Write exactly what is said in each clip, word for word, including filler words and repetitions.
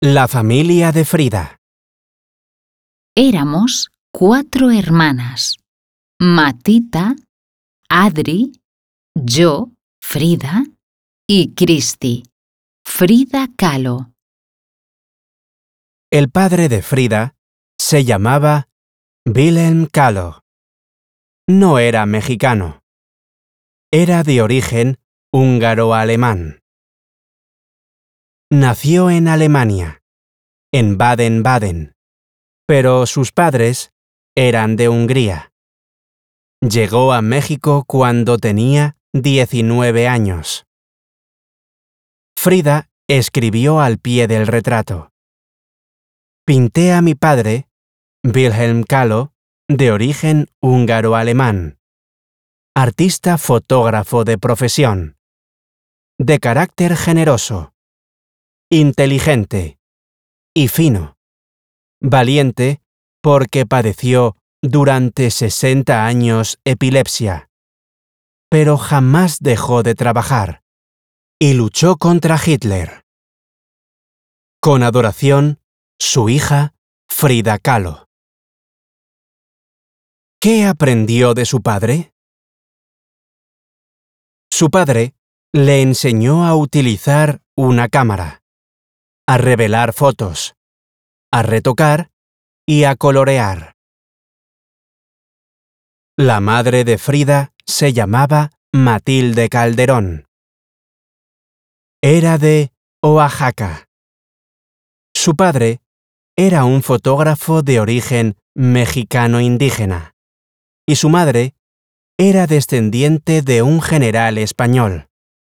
La familia de Frida. Éramos cuatro hermanas: Matita, Adri, yo, Frida, y Cristi, Frida Kahlo. El padre de Frida se llamaba Wilhelm Kahlo. No era mexicano. Era de origen húngaro-alemán. Nació en Alemania, en Baden-Baden, pero sus padres eran de Hungría. Llegó a México cuando tenía diecinueve años. Frida escribió al pie del retrato: «Pinté a mi padre, Wilhelm Kahlo, de origen húngaro-alemán, artista fotógrafo de profesión, de carácter generoso, inteligente y fino, valiente porque padeció durante sesenta años epilepsia, pero jamás dejó de trabajar y luchó contra Hitler. Con adoración, su hija Frida Kahlo». ¿Qué aprendió de su padre? Su padre le enseñó a utilizar una cámara, a revelar fotos, a retocar y a colorear. La madre de Frida se llamaba Matilde Calderón. Era de Oaxaca. Su padre era un fotógrafo de origen mexicano indígena y su madre era descendiente de un general español.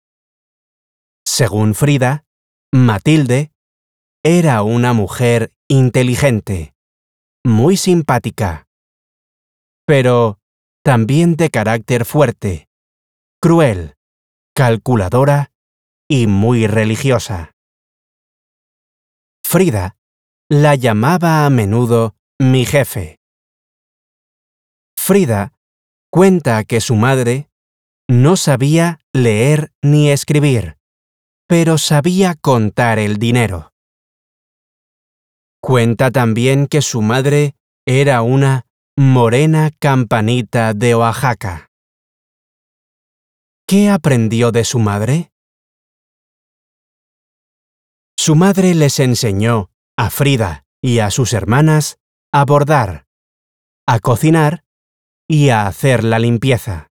Según Frida, Matilde era una mujer inteligente, muy simpática, pero también de carácter fuerte, cruel, calculadora y muy religiosa. Frida la llamaba a menudo mi jefe. Frida cuenta que su madre no sabía leer ni escribir, pero sabía contar el dinero. Cuenta también que su madre era una morena campanita de Oaxaca. ¿Qué aprendió de su madre? Su madre les enseñó a Frida y a sus hermanas a bordar, a cocinar y a hacer la limpieza.